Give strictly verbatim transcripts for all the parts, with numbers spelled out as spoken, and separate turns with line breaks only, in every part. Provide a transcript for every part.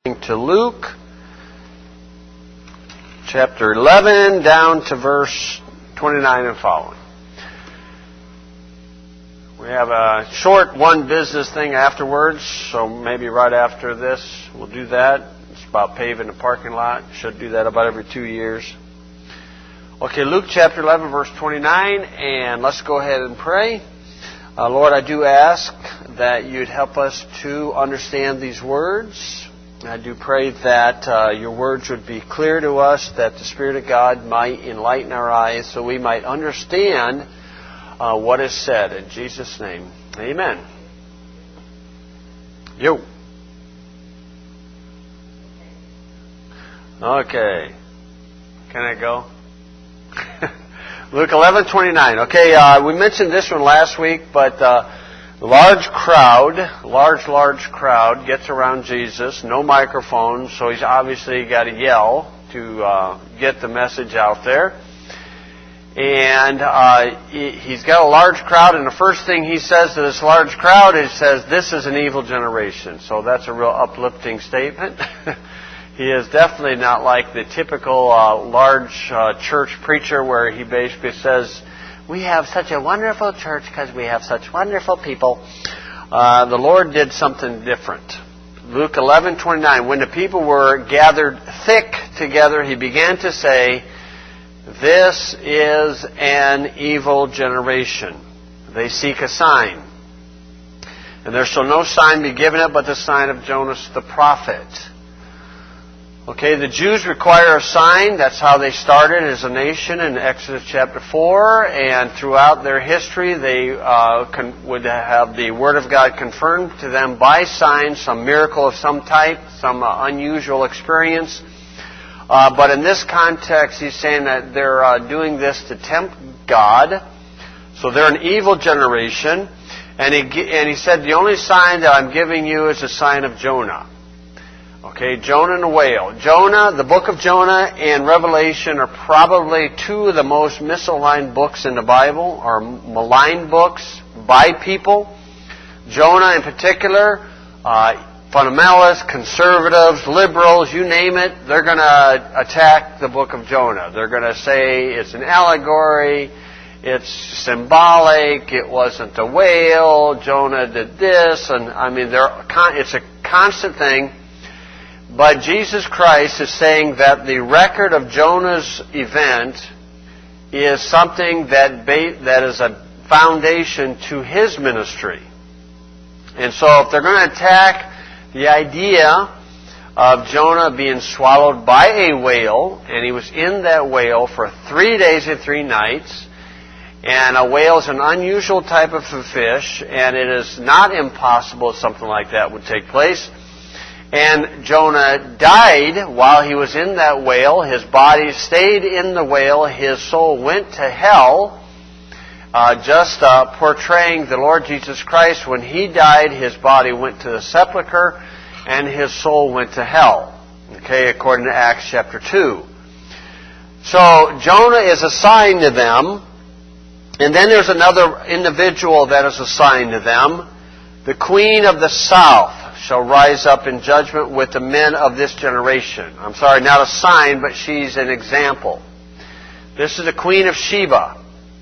To Luke chapter eleven down to verse twenty-nine and following. We have a short one business thing afterwards, so maybe right after this we'll do that. It's about paving the parking lot. Should do that about every two years. Okay, Luke chapter eleven verse twenty-nine, and let's go ahead and pray. Uh, Lord, I do ask that you'd help us to understand these words. I do pray that uh, your words would be clear to us, that the Spirit of God might enlighten our eyes so we might understand uh, what is said. In Jesus' name, amen. Yo. Okay. Can I go? Luke eleven twenty-nine. Okay, uh, we mentioned this one last week, but... Uh, Large crowd, large, large crowd gets around Jesus, no microphone, so he's obviously got to yell to uh, get the message out there. And uh, he, he's got a large crowd, and the first thing he says to this large crowd is, says, "This is an evil generation." So that's a real uplifting statement. He is definitely not like the typical uh, large uh, church preacher where he basically says, "We have such a wonderful church because we have such wonderful people." Uh, the Lord did something different. Luke eleven twenty-nine. When the people were gathered thick together, he began to say, "This is an evil generation. They seek a sign. And there shall no sign be given it but the sign of Jonas the prophet." Okay, the Jews require a sign. That's how they started as a nation in Exodus chapter four. And throughout their history, they uh, con- would have the Word of God confirmed to them by signs, some miracle of some type, some uh, unusual experience. Uh, but in this context, he's saying that they're uh, doing this to tempt God. So they're an evil generation. And he, and he said, the only sign that I'm giving you is a sign of Jonah. Okay, Jonah and the whale. Jonah, the book of Jonah and Revelation are probably two of the most misaligned books in the Bible, or maligned books by people. Jonah in particular, uh, fundamentalists, conservatives, liberals, you name it, they're going to attack the book of Jonah. They're going to say it's an allegory, it's symbolic, it wasn't a whale, Jonah did this, and I mean, they're, it's a constant thing. But Jesus Christ is saying that the record of Jonah's event is something that ba- that is a foundation to his ministry. And so if they're going to attack the idea of Jonah being swallowed by a whale, and he was in that whale for three days and three nights, and a whale is an unusual type of fish, and it is not impossible that something like that would take place. And Jonah died while he was in that whale. His body stayed in the whale. His soul went to hell, uh, just uh, portraying the Lord Jesus Christ. When he died, his body went to the sepulcher, and his soul went to hell. Okay, according to Acts chapter two. So Jonah is a sign to them. And then there's another individual that is a sign to them. The Queen of the South shall rise up in judgment with the men of this generation. I'm sorry, not a sign, but she's an example. This is the Queen of Sheba.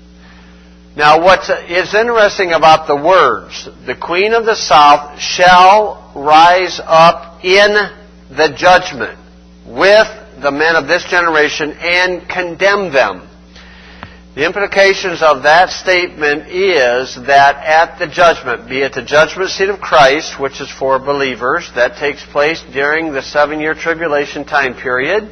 Now, what is interesting about the words, the Queen of the South shall rise up in the judgment with the men of this generation and condemn them. The implications of that statement is that at the judgment, be it the judgment seat of Christ, which is for believers, that takes place during the seven-year tribulation time period,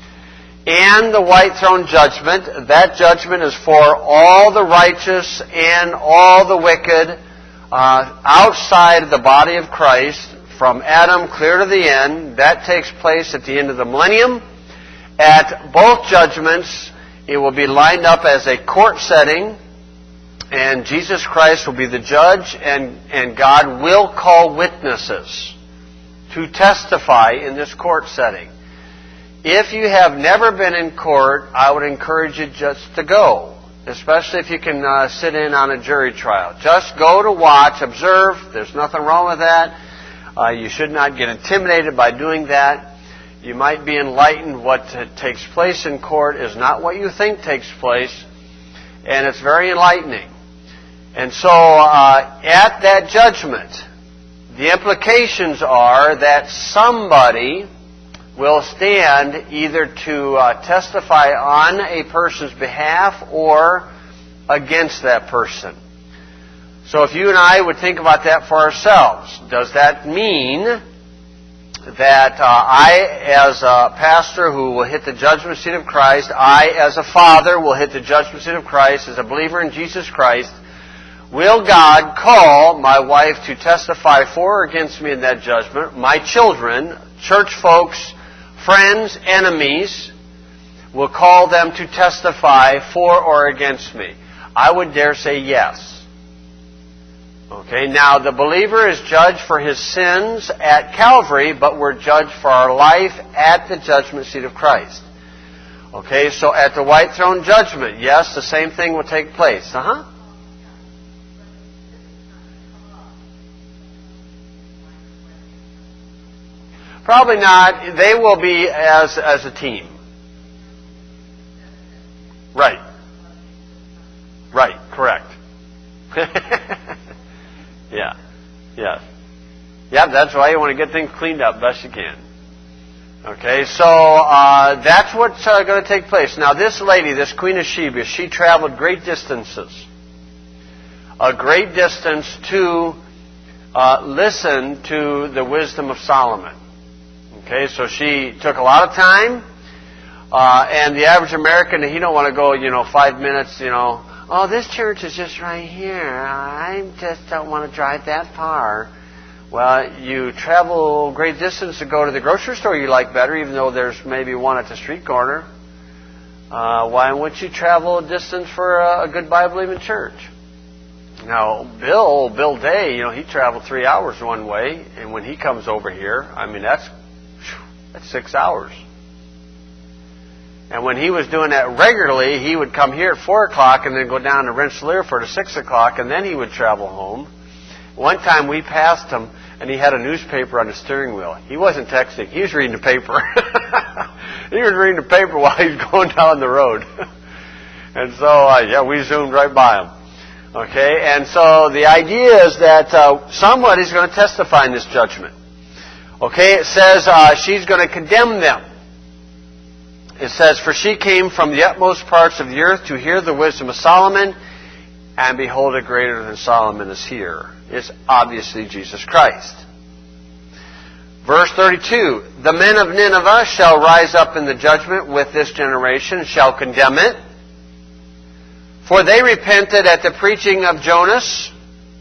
and the white throne judgment, that judgment is for all the righteous and all the wicked uh, outside of the body of Christ, from Adam clear to the end. That takes place at the end of the millennium. At both judgments, it will be lined up as a court setting, and Jesus Christ will be the judge, and, and God will call witnesses to testify in this court setting. If you have never been in court, I would encourage you just to go, especially if you can uh, sit in on a jury trial. Just go to watch, observe. There's nothing wrong with that. Uh, you should not get intimidated by doing that. You might be enlightened. What t- takes place in court is not what you think takes place, and it's very enlightening. And so, uh, at that judgment, the implications are that somebody will stand either to uh, testify on a person's behalf or against that person. So if you and I would think about that for ourselves, does that mean that uh, I, as a pastor who will hit the judgment seat of Christ, I, as a father, will hit the judgment seat of Christ, as a believer in Jesus Christ, will God call my wife to testify for or against me in that judgment? My children, church folks, friends, enemies, will call them to testify for or against me? I would dare say yes. Okay, now the believer is judged for his sins at Calvary, but we're judged for our life at the judgment seat of Christ. Okay, so at the white throne judgment, yes, the same thing will take place. Uh-huh. Probably not. They will be as as a team. Right. Right. Correct. yeah. Yes. Yeah, that's why you want to get things cleaned up best you can. Okay, so uh, that's what's uh, going to take place. Now, this lady, this Queen of Sheba, she traveled great distances. A great distance to uh, listen to the wisdom of Solomon. Okay, so she took a lot of time, uh, and the average American, he don't want to go, you know, five minutes, you know, oh, this church is just right here. I just don't want to drive that far. Well, you travel great distance to go to the grocery store you like better, even though there's maybe one at the street corner. Uh, why wouldn't you travel a distance for a, a good Bible-believing church? Now, Bill, Bill Day, you know, he traveled three hours one way, and when he comes over here, I mean, that's That's six hours. And when he was doing that regularly, he would come here at four o'clock and then go down to Rensselaer for six o'clock, and then he would travel home. One time we passed him, and he had a newspaper on the steering wheel. He wasn't texting. He was reading the paper. He was reading the paper while he was going down the road. And so, uh, yeah, we zoomed right by him. Okay, and so the idea is that uh, somebody's going to testify in this judgment. Okay, it says uh, she's going to condemn them. It says, for she came from the utmost parts of the earth to hear the wisdom of Solomon, and behold, a greater than Solomon is here. It's obviously Jesus Christ. Verse thirty-two, the men of Nineveh shall rise up in the judgment with this generation, and shall condemn it. For they repented at the preaching of Jonas,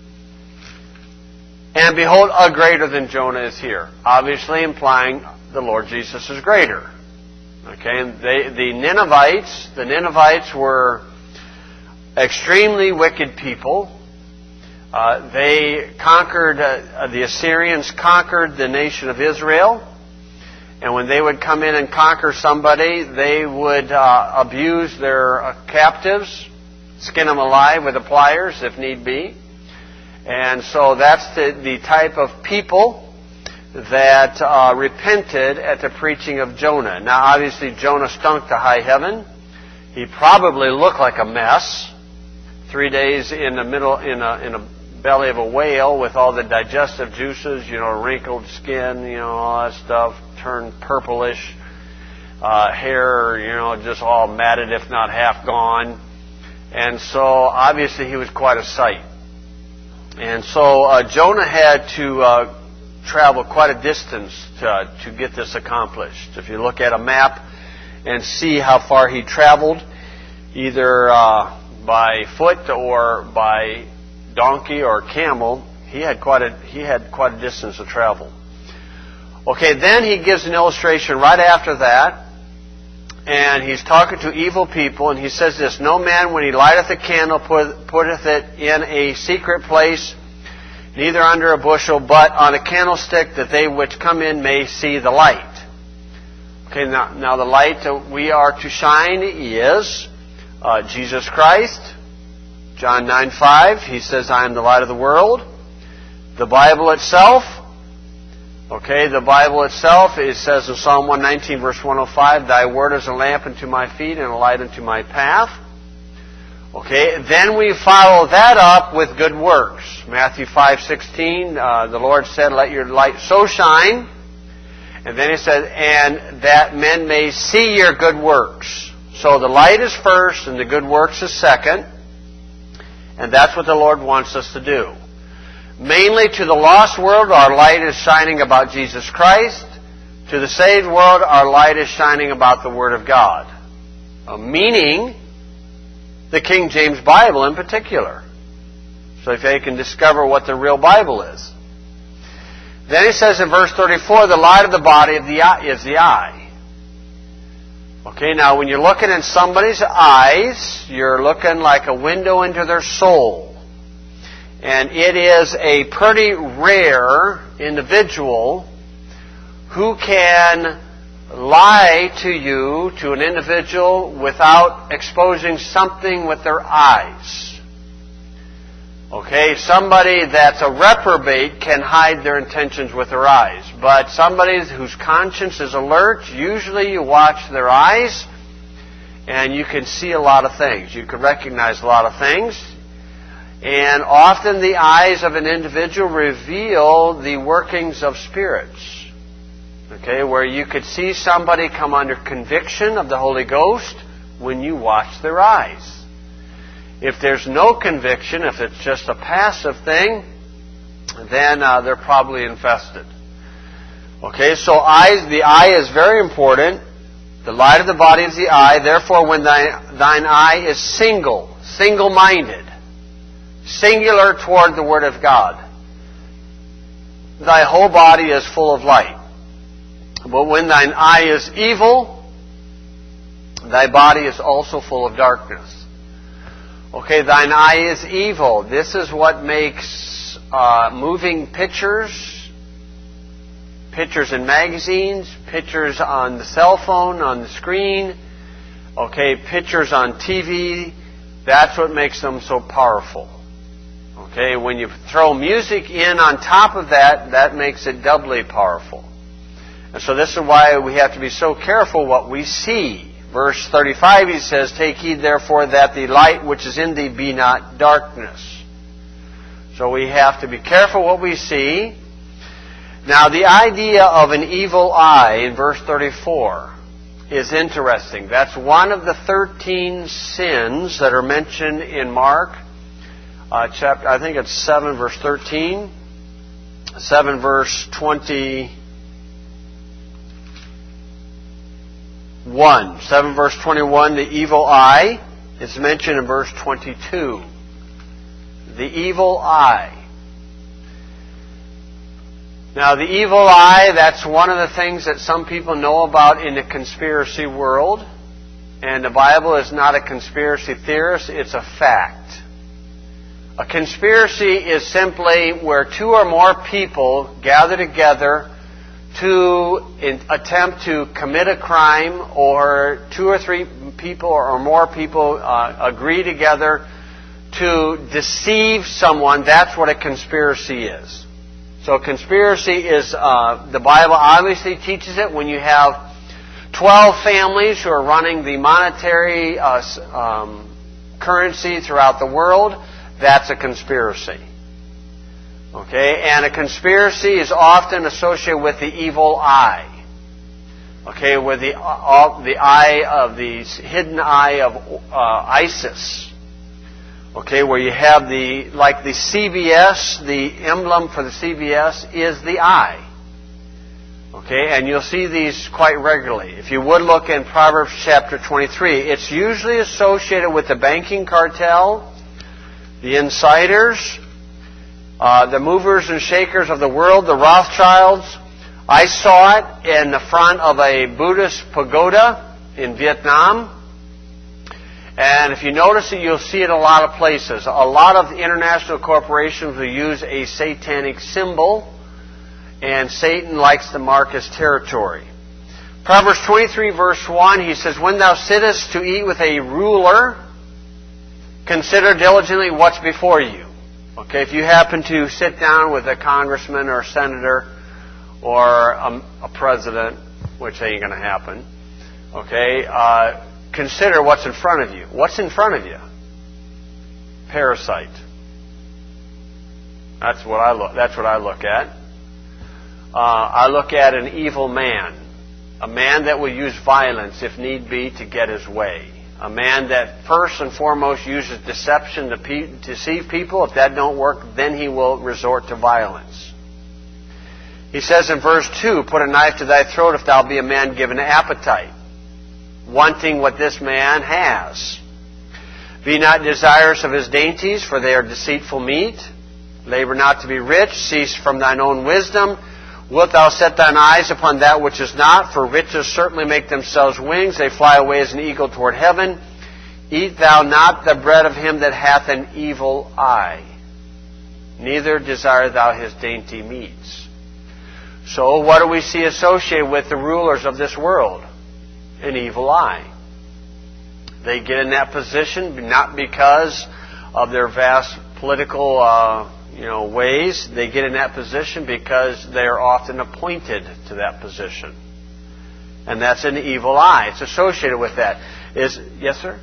and behold, a greater than Jonah is here. Obviously implying the Lord Jesus is greater. Okay, and they, the Ninevites, the Ninevites were extremely wicked people. Uh, they conquered, uh, the Assyrians conquered the nation of Israel. And when they would come in and conquer somebody, they would uh, abuse their uh, captives, skin them alive with the pliers if need be. And so that's the, the type of people that uh, repented at the preaching of Jonah. Now, obviously, Jonah stunk to high heaven. He probably looked like a mess. Three days in the middle, in a in a belly of a whale with all the digestive juices, you know, wrinkled skin, you know, all that stuff, turned purplish, uh, hair, you know, just all matted, if not half gone. And so, obviously, he was quite a sight. And so uh, Jonah had to uh, travel quite a distance to, to get this accomplished. If you look at a map and see how far he traveled, either uh, by foot or by donkey or camel, he had quite a he had quite a distance to travel. Okay, then he gives an illustration right after that, and he's talking to evil people, and he says this, no man, when he lighteth a candle, put, putteth it in a secret place, neither under a bushel, but on a candlestick, that they which come in may see the light. Okay, now, now the light that we are to shine is uh, Jesus Christ. John nine five, he says, I am the light of the world. The Bible itself, Okay, the Bible itself, it says in Psalm one nineteen, verse one oh five, Thy word is a lamp unto my feet and a light unto my path. Okay, then we follow that up with good works. Matthew five sixteen, uh, the Lord said, Let your light so shine. And then He said, and that men may see your good works. So the light is first and the good works is second. And that's what the Lord wants us to do. Mainly to the lost world, our light is shining about Jesus Christ. To the saved world, our light is shining about the Word of God. Uh, meaning, the King James Bible in particular. So if they can discover what the real Bible is. Then He says in verse thirty-four, the light of the body of the eye is the eye. Okay, now when you're looking in somebody's eyes, you're looking like a window into their soul. And it is a pretty rare individual who can lie to you, to an individual, without exposing something with their eyes. Okay, somebody that's a reprobate can hide their intentions with their eyes. But somebody whose conscience is alert, usually you watch their eyes and you can see a lot of things. You can recognize a lot of things. And often the eyes of an individual reveal the workings of spirits. Okay, where you could see somebody come under conviction of the Holy Ghost when you watch their eyes. If there's no conviction, if it's just a passive thing, then uh, they're probably infested. Okay, so eyes, the eye is very important. The light of the body is the eye. Therefore, when thine, thine eye is single, single-minded, singular toward the Word of God, thy whole body is full of light. But when thine eye is evil, thy body is also full of darkness. Okay, thine eye is evil. This is what makes uh, moving pictures, pictures in magazines, pictures on the cell phone, on the screen, okay, pictures on T V, that's what makes them so powerful. Okay, when you throw music in on top of that, that makes it doubly powerful. And so this is why we have to be so careful what we see. Verse thirty-five, he says, Take heed therefore that the light which is in thee be not darkness. So we have to be careful what we see. Now the idea of an evil eye in verse thirty-four is interesting. That's one of the thirteen sins that are mentioned in Mark. Uh, chapter, I think it's seven verse thirteen. seven verse twenty. one. seven verse twenty-one, the evil eye is mentioned in verse twenty-two. The evil eye. Now the evil eye, that's one of the things that some people know about in the conspiracy world. And the Bible is not a conspiracy theorist, it's a fact. A conspiracy is simply where two or more people gather together to in, attempt to commit a crime, or two or three people or more people uh, agree together to deceive someone. That's what a conspiracy is. So a conspiracy is, uh, the Bible obviously teaches it when you have twelve families who are running the monetary uh, um, currency throughout the world. That's a conspiracy. Okay, and a conspiracy is often associated with the evil eye. Okay, with the uh, the eye of the hidden eye of uh, ISIS. Okay, where you have the, like the C B S, the emblem for the C B S is the eye. Okay, and you'll see these quite regularly. If you would look in Proverbs chapter twenty-three, it's usually associated with the banking cartel, the insiders, Uh, the movers and shakers of the world, the Rothschilds. I saw it in the front of a Buddhist pagoda in Vietnam. And if you notice it, you'll see it in a lot of places. A lot of international corporations will use a satanic symbol, and Satan likes to mark his territory. Proverbs twenty-three verse one, he says, When thou sittest to eat with a ruler, consider diligently what's before you. Okay, if you happen to sit down with a congressman or a senator or a, a president, which ain't going to happen. Okay, uh, consider what's in front of you. What's in front of you? Parasite. That's what I look. That's what I look at. Uh, I look at an evil man, a man that will use violence if need be to get his way, a man that first and foremost uses deception to pe- deceive people. If that don't work, then he will resort to violence. He says in verse two, "Put a knife to thy throat if thou be a man given to appetite," wanting what this man has. "Be not desirous of his dainties, for they are deceitful meat. Labor not to be rich. Cease from thine own wisdom. Wilt thou set thine eyes upon that which is not? For riches certainly make themselves wings. They fly away as an eagle toward heaven. Eat thou not the bread of him that hath an evil eye. Neither desire thou his dainty meats." So what do we see associated with the rulers of this world? An evil eye. They get in that position not because of their vast political uh, you know, ways. They get in that position because they are often appointed to that position. And that's an evil eye. It's associated with that. Is yes, sir?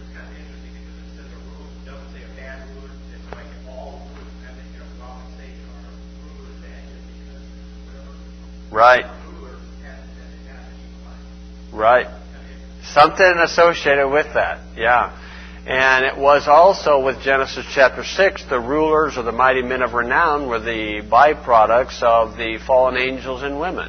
Right. Right. Something associated with that, yeah. And it was also with Genesis chapter six, the rulers or the mighty men of renown were the byproducts of the fallen angels and women.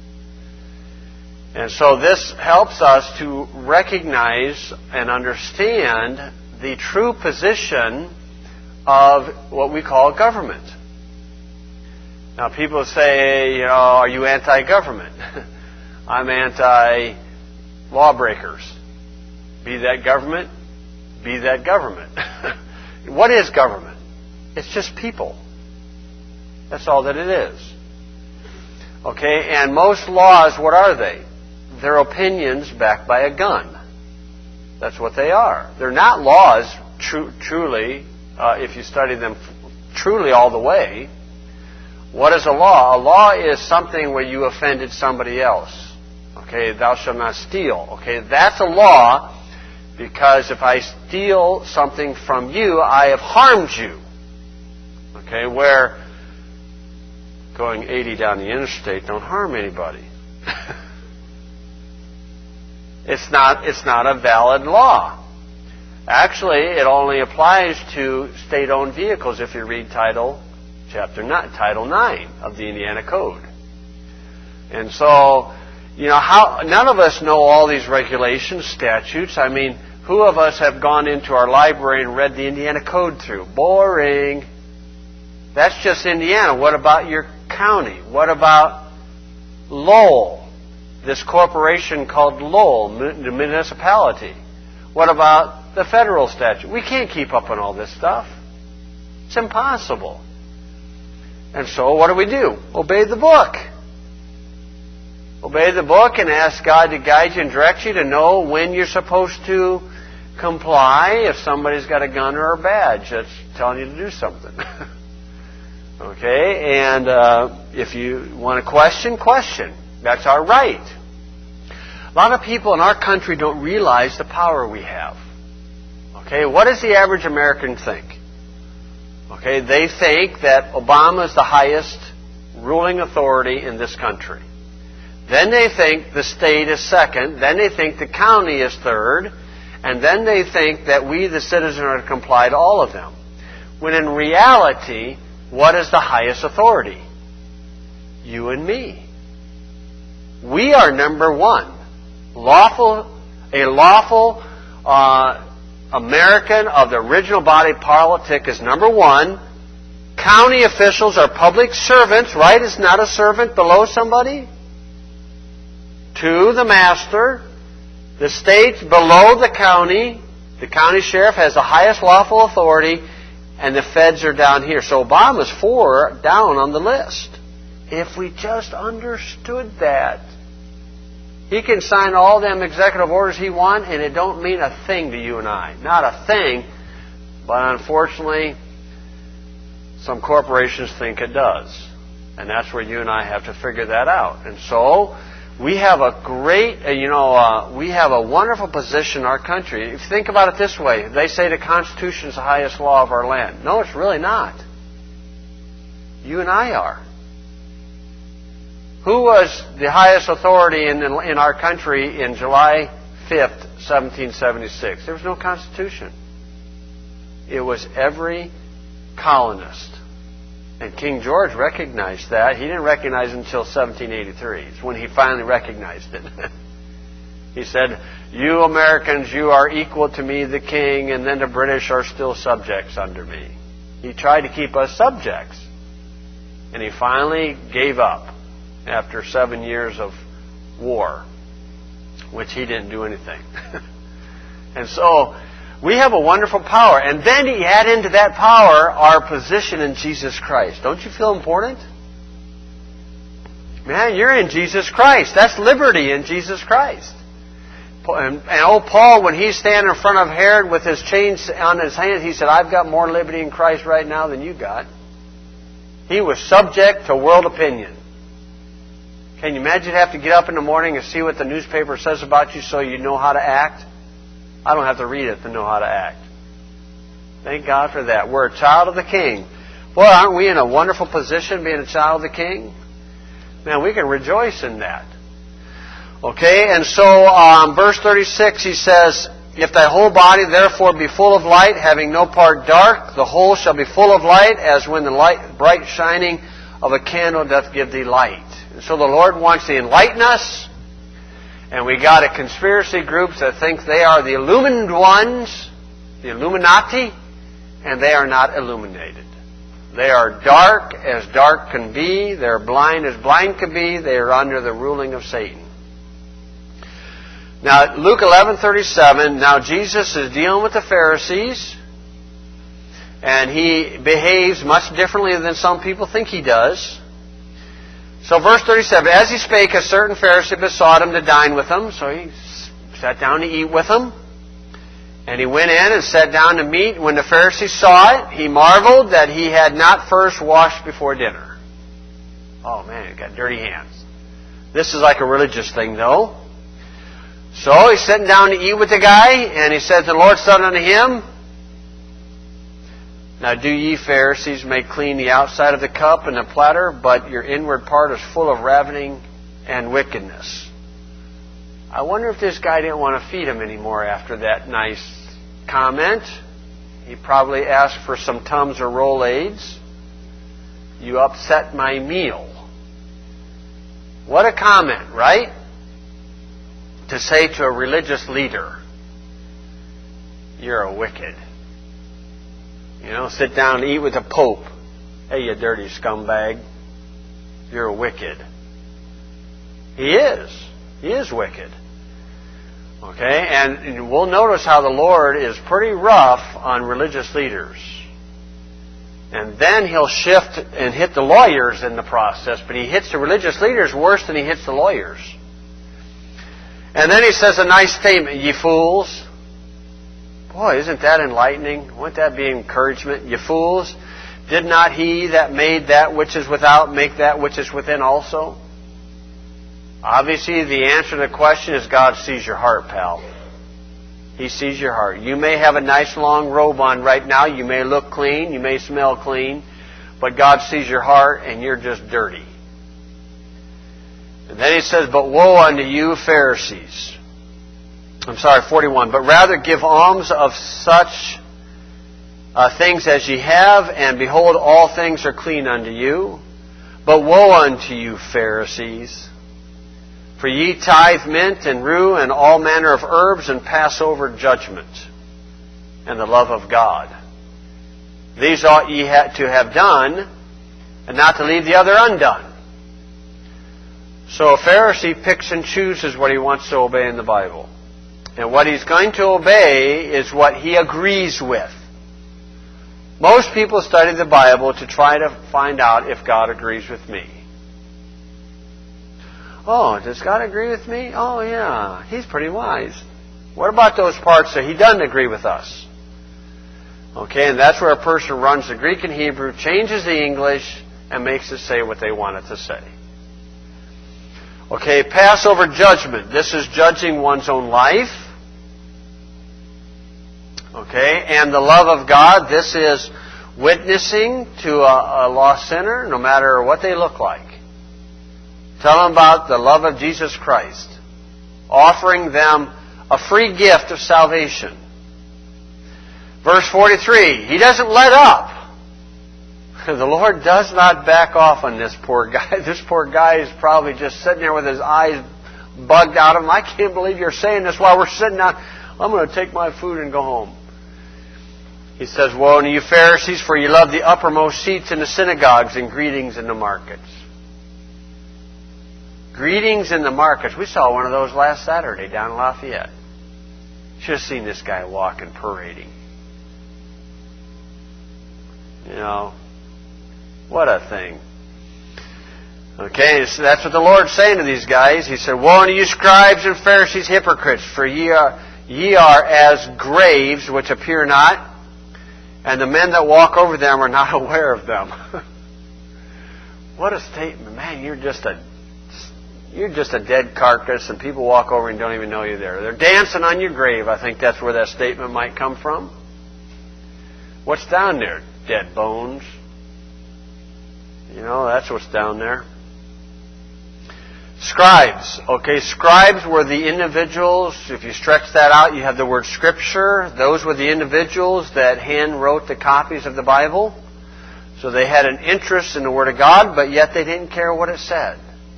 And so this helps us to recognize and understand the true position of what we call government. Now people say, you know, are you anti-government? I'm anti-lawbreakers. Be that government, be that government. What is government? It's just people. That's all that it is. Okay, and most laws, what are they? They're opinions backed by a gun. That's what they are. They're not laws, tru- truly, uh, if you study them truly all the way. What is a law? A law is something where you offended somebody else. Okay, thou shalt not steal. Okay, that's a law because if I steal something from you, I have harmed you. Okay, where going eighty down the interstate don't harm anybody. It's not, it's not a valid law. Actually, it only applies to state-owned vehicles if you read Title Chapter nine, Title nine of the Indiana Code. And so, you know, how none of us know all these regulations, statutes. I mean, who of us have gone into our library and read the Indiana Code through? Boring. That's just Indiana. What about your county? What about Lowell? This corporation called Lowell, the municipality. What about the federal statute? We can't keep up on all this stuff. It's impossible. And so what do we do? Obey the book. Obey the book and ask God to guide you and direct you to know when you're supposed to comply if somebody's got a gun or a badge that's telling you to do something. Okay? And uh, if you want to question, question. That's our right. A lot of people in our country don't realize the power we have. Okay? What does the average American think? Okay, they think that Obama is the highest ruling authority in this country. Then they think the state is second. Then they think the county is third. And then they think that we, the citizens, are to comply to all of them. When in reality, what is the highest authority? You and me. We are number one. Lawful, a lawful uh, American of the original body politic is number one. County officials are public servants, right? Is not a servant below somebody? Two, the master. The state's below the county. The county sheriff has the highest lawful authority, and the feds are down here. So Obama's four down on the list. If we just understood that. He can sign all them executive orders he wants, and it don't mean a thing to you and I. Not a thing, but unfortunately, some corporations think it does. And that's where you and I have to figure that out. And so, we have a great, uh, you know, uh, we have a wonderful position in our country. If you think about it this way, they say the Constitution is the highest law of our land. No, it's really not. You and I are. Who was the highest authority in, in our country in July fifth, seventeen seventy-six? There was no Constitution. It was every colonist. And King George recognized that. He didn't recognize it until seventeen eighty-three. It's when he finally recognized it. He said, "You Americans, you are equal to me, the king, and then the British are still subjects under me." He tried to keep us subjects. And he finally gave up after seven years of war, which he didn't do anything. And so, we have a wonderful power. And then you add into that power our position in Jesus Christ. Don't you feel important? Man, you're in Jesus Christ. That's liberty in Jesus Christ. And, and old Paul, when he's standing in front of Herod with his chains on his hands, he said, "I've got more liberty in Christ right now than you got." He was subject to world opinion. Can you imagine you have to get up in the morning and see what the newspaper says about you so you know how to act? I don't have to read it to know how to act. Thank God for that. We're a child of the King. Boy, aren't we in a wonderful position being a child of the King? Man, we can rejoice in that. Okay, and so um, verse thirty-six, he says, "If thy whole body therefore be full of light, having no part dark, the whole shall be full of light, as when the light, bright shining of a candle doth give thee light." And so the Lord wants to enlighten us. And we got a conspiracy groups that think they are the illumined ones, the Illuminati, and they are not illuminated. They are dark as dark can be. They're blind as blind can be. They are under the ruling of Satan. Now, Luke eleven thirty-seven, now Jesus is dealing with the Pharisees, and he behaves much differently than some people think he does. So verse thirty-seven, "As he spake, a certain Pharisee besought him to dine with him." So he sat down to eat with him. And he went in and sat down to meat. When the Pharisee saw it, he marveled that he had not first washed before dinner. Oh man, he got dirty hands. This is like a religious thing though. So he's sitting down to eat with the guy, and he says, "The Lord said unto him, Now do ye Pharisees make clean the outside of the cup and the platter, but your inward part is full of ravening and wickedness." I wonder if this guy didn't want to feed him anymore after that nice comment. He probably asked for some Tums or Rolaids. "You upset my meal." What a comment, right? To say to a religious leader, "You're a wicked." You know, sit down and eat with the Pope. "Hey, you dirty scumbag. You're a wicked." He is. He is wicked. Okay, and we'll notice how the Lord is pretty rough on religious leaders. And then He'll shift and hit the lawyers in the process, but He hits the religious leaders worse than He hits the lawyers. And then He says a nice statement, "Ye fools." Boy, isn't that enlightening? Wouldn't that be encouragement? "Ye fools, did not He that made that which is without make that which is within also?" Obviously, the answer to the question is God sees your heart, pal. He sees your heart. You may have a nice long robe on right now. You may look clean. You may smell clean. But God sees your heart, and you're just dirty. And then He says, "But woe unto you, Pharisees." I'm sorry, forty-one. "But rather give alms of such uh, things as ye have, and behold, all things are clean unto you. But woe unto you, Pharisees! For ye tithe mint and rue and all manner of herbs, and pass over judgment and the love of God. These ought ye to have done, and not to leave the other undone." So a Pharisee picks and chooses what he wants to obey in the Bible. And what he's going to obey is what he agrees with. Most people study the Bible to try to find out if God agrees with me. Oh, does God agree with me? Oh, yeah, He's pretty wise. What about those parts that He doesn't agree with us? Okay, and that's where a person runs the Greek and Hebrew, changes the English, and makes it say what they want it to say. Okay, Passover judgment. This is judging one's own life. Okay, and the love of God. This is witnessing to a, a lost sinner, no matter what they look like. Tell them about the love of Jesus Christ. Offering them a free gift of salvation. Verse forty-three, He doesn't let up. The Lord does not back off on this poor guy. This poor guy is probably just sitting there with his eyes bugged out of him. I can't believe you're saying this while we're sitting down. I'm going to take my food and go home. He says, woe unto you Pharisees, for you love the uppermost seats in the synagogues and greetings in the markets. Greetings in the markets. We saw one of those last Saturday down in Lafayette. Should have seen this guy walking, parading. You know, what a thing. Okay, so that's what the Lord's saying to these guys. He said, woe unto you scribes and Pharisees, hypocrites, for ye are, ye are as graves which appear not, and the men that walk over them are not aware of them. What a statement. Man, you're just a you're just a dead carcass, and people walk over and don't even know you're there. They're dancing on your grave. I think that's where that statement might come from. What's down there? Dead bones. You know, that's what's down there. Scribes. Okay, scribes were the individuals, if you stretch that out, you have the word Scripture. Those were the individuals that hand wrote the copies of the Bible. So they had an interest in the Word of God, but yet they didn't care what it said.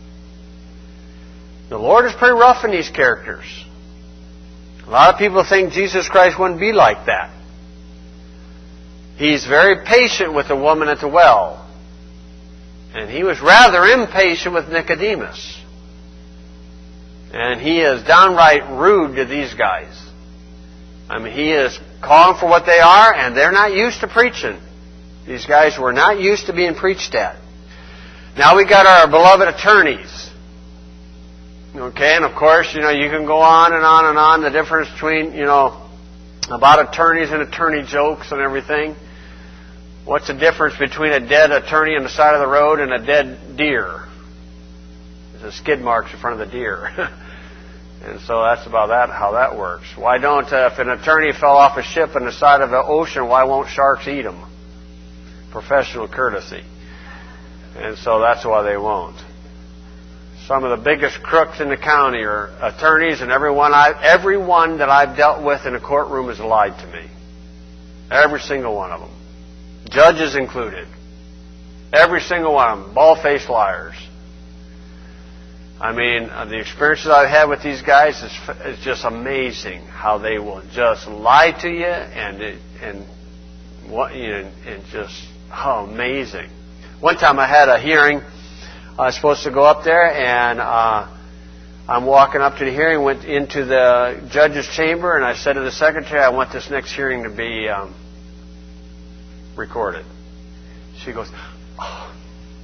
The Lord is pretty rough in these characters. A lot of people think Jesus Christ wouldn't be like that. He's very patient with the woman at the well. And He was rather impatient with Nicodemus. And He is downright rude to these guys. I mean, He is calling for what they are, and they're not used to preaching. These guys were not used to being preached at. Now we got our beloved attorneys. Okay, and of course, you know, you can go on and on and on, the difference between, you know, about attorneys and attorney jokes and everything. What's the difference between a dead attorney on the side of the road and a dead deer? There's a skid marks in front of the deer. And so that's about that, how that works. Why don't, uh, if an attorney fell off a ship on the side of the ocean, why won't sharks eat him? Professional courtesy. And so that's why they won't. Some of the biggest crooks in the county are attorneys, and everyone, I, everyone that I've dealt with in a courtroom has lied to me. Every single one of them. Judges included. Every single one of them. Bald-faced liars. I mean, the experiences I've had with these guys is, is just amazing how they will just lie to you and and what you know, and just how amazing. One time I had a hearing. I was supposed to go up there, and uh, I'm walking up to the hearing, went into the judge's chamber, and I said to the secretary, I want this next hearing to be um, recorded. She goes, oh,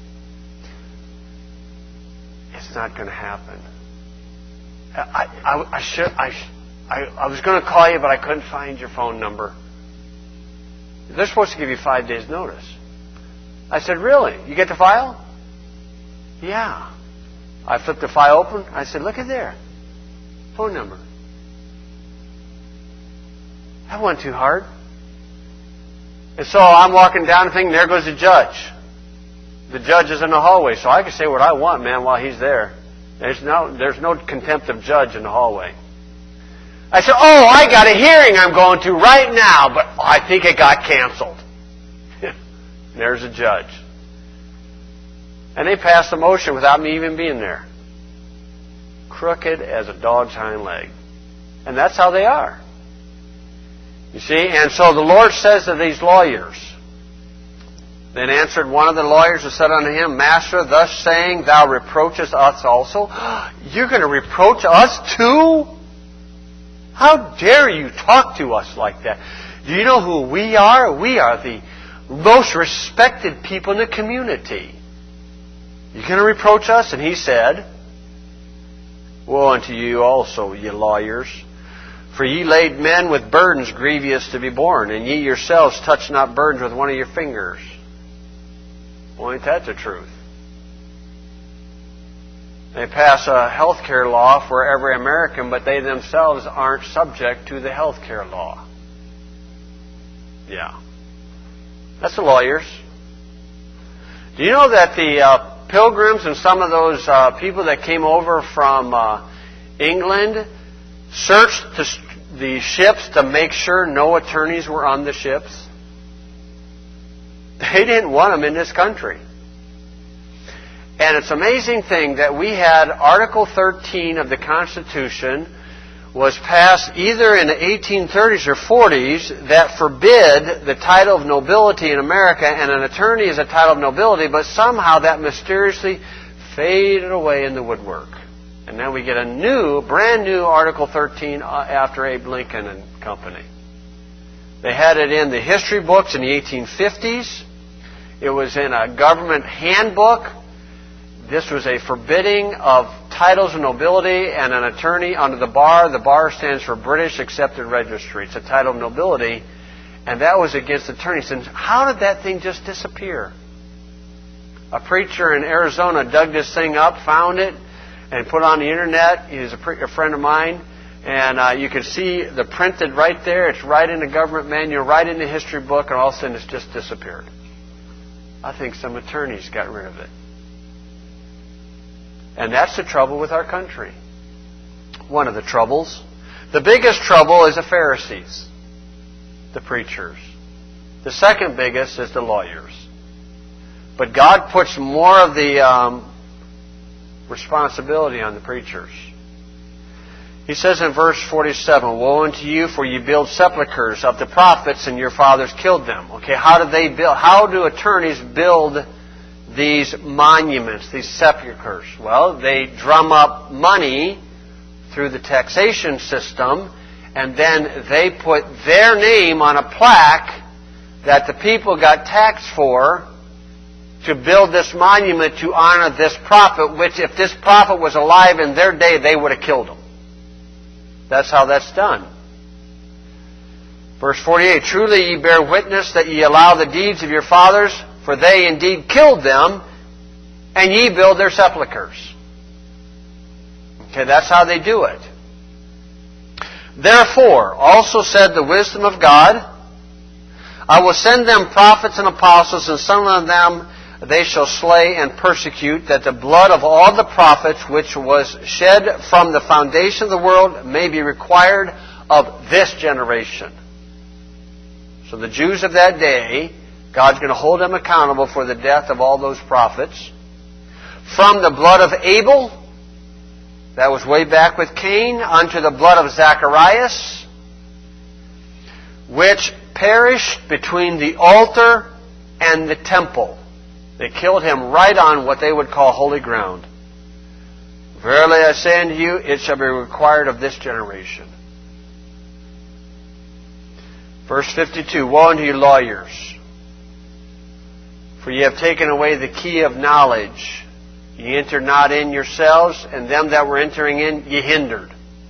it's not going to happen. I, I, I should I, I, I was going to call you, but I couldn't find your phone number. They're supposed to give you five days' notice. I said, really? You get the file? Yeah. I flipped the file open. I said, look at there. Phone number. That wasn't too hard. And so I'm walking down and thinking, there goes the judge. The judge is in the hallway, so I can say what I want, man, while he's there. There's no, there's no contempt of judge in the hallway. I said, oh, I got a hearing I'm going to right now, but I think it got canceled. There's a judge. And they passed a motion without me even being there. Crooked as a dog's hind leg. And that's how they are. You see? And so the Lord says to these lawyers, then answered one of the lawyers and said unto him, Master, thus saying, thou reproachest us also? You're going to reproach us too? How dare you talk to us like that? Do you know who we are? We are the most respected people in the community. You going to reproach us? And he said, woe unto you also, ye lawyers, for ye laid men with burdens grievous to be borne, and ye yourselves touch not burdens with one of your fingers. Well, ain't that the truth? They pass a health care law for every American, but they themselves aren't subject to the health care law. Yeah. That's the lawyers. Do you know that the uh, pilgrims and some of those uh, people that came over from uh, England searched the, the ships to make sure no attorneys were on the ships? They didn't want them in this country. And it's an amazing thing that we had Article thirteen of the Constitution was passed either in the eighteen thirties or forties that forbid the title of nobility in America, and an attorney is a title of nobility, but somehow that mysteriously faded away in the woodwork. And then we get a new, brand new Article thirteen after Abe Lincoln and company. They had it in the history books in the eighteen fifties. It was in a government handbook. This was a forbidding of titles of nobility and an attorney under the bar. The bar stands for British Accepted Registry. It's a title of nobility, and that was against attorneys. And how did that thing just disappear? A preacher in Arizona dug this thing up, found it, and put it on the internet. He's a, pre- a friend of mine, and uh, you can see the printed right there. It's right in the government manual, right in the history book, and all of a sudden it's just disappeared. I think some attorneys got rid of it. And that's the trouble with our country. One of the troubles. The biggest trouble is the Pharisees, the preachers. The second biggest is the lawyers. But God puts more of the um, responsibility on the preachers. He says in verse forty-seven, "Woe unto you, for you build sepulchres of the prophets, and your fathers killed them." Okay, how do they build? How do attorneys build these monuments, these sepulchres? Well, they drum up money through the taxation system, and then they put their name on a plaque that the people got taxed for to build this monument to honor this prophet, which if this prophet was alive in their day, they would have killed him. That's how that's done. Verse forty-eight, "Truly ye bear witness that ye allow the deeds of your fathers, for they indeed killed them, and ye build their sepulchres." Okay, that's how they do it. "Therefore also said the wisdom of God, I will send them prophets and apostles, and some of them they shall slay and persecute, that the blood of all the prophets which was shed from the foundation of the world may be required of this generation." So the Jews of that day, God's going to hold them accountable for the death of all those prophets. "From the blood of Abel," that was way back with Cain, "unto the blood of Zacharias, which perished between the altar and the temple." They killed him right on what they would call holy ground. "Verily I say unto you, it shall be required of this generation." Verse fifty-two, "Woe unto you lawyers, for ye have taken away the key of knowledge. Ye entered not in yourselves, and them that were entering in ye hindered."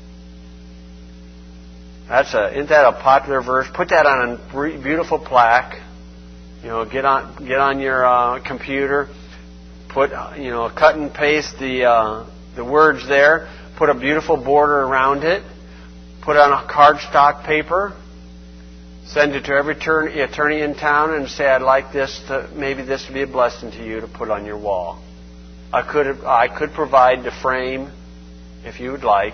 That's a, isn't that a popular verse? Put that on a beautiful plaque. You know, get on get on your uh, computer. Put you know, cut and paste the uh, the words there. Put a beautiful border around it. Put it on a cardstock paper. Send it to every attorney in town and say, "I'd like this to, maybe this would be a blessing to you to put on your wall." I could I could provide the frame if you would like.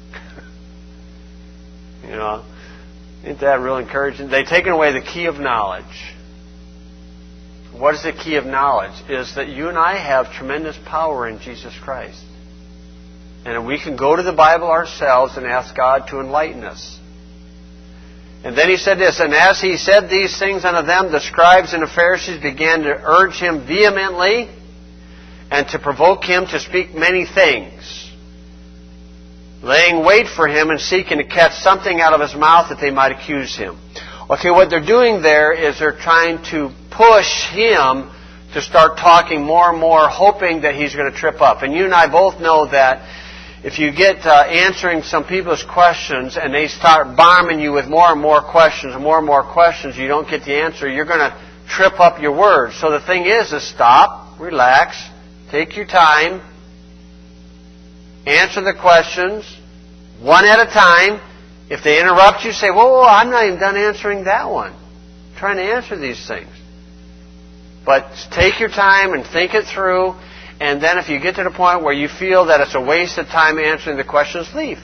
You know, isn't that real encouraging? They've taken away the key of knowledge. What is the key of knowledge? Is that you and I have tremendous power in Jesus Christ. And we can go to the Bible ourselves and ask God to enlighten us. And then he said this, "And as he said these things unto them, the scribes and the Pharisees began to urge him vehemently and to provoke him to speak many things, laying wait for him and seeking to catch something out of his mouth that they might accuse him." Okay, what they're doing there is they're trying to push him to start talking more and more, hoping that he's going to trip up. And you and I both know that if you get uh, answering some people's questions and they start bombing you with more and more questions and more and more questions, you don't get the answer, you're going to trip up your words. So the thing is, is stop, relax, take your time, answer the questions one at a time. If they interrupt you, say, whoa, whoa, I'm not even done answering that one. I'm trying to answer these things. But take your time and think it through. And then if you get to the point where you feel that it's a waste of time answering the questions, leave.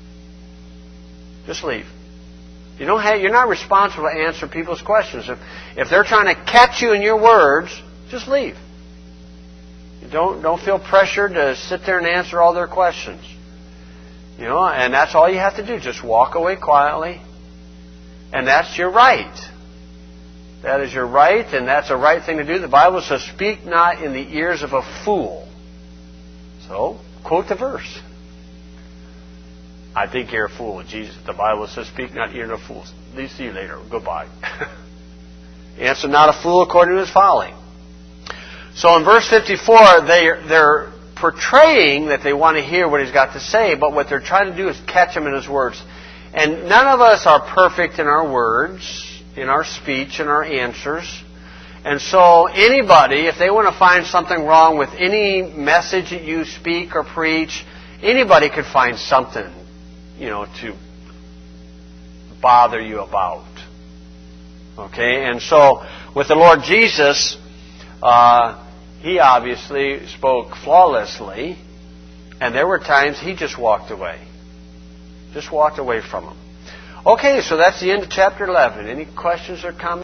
Just leave. You don't have, you're not responsible to answer people's questions. If, if they're trying to catch you in your words, just leave. You don't, don't feel pressured to sit there and answer all their questions. You know, and that's all you have to do. Just walk away quietly. And that's your right. That is your right, and that's a right thing to do. The Bible says, speak not in the ears of a fool. So, quote the verse. I think you're a fool. Jesus, the Bible says, speak not in the ears of fools. See you later. Goodbye. Answer not a fool according to his folly. So in verse fifty-four, they, they're portraying that they want to hear what he's got to say, but what they're trying to do is catch him in his words. And none of us are perfect in our words, in our speech, in our answers. And so anybody, if they want to find something wrong with any message that you speak or preach, anybody could find something, you know, to bother you about. Okay? And so with the Lord Jesus, uh, He obviously spoke flawlessly, and there were times He just walked away. Just walked away from them. Okay, so that's the end of chapter eleven. Any questions or comments?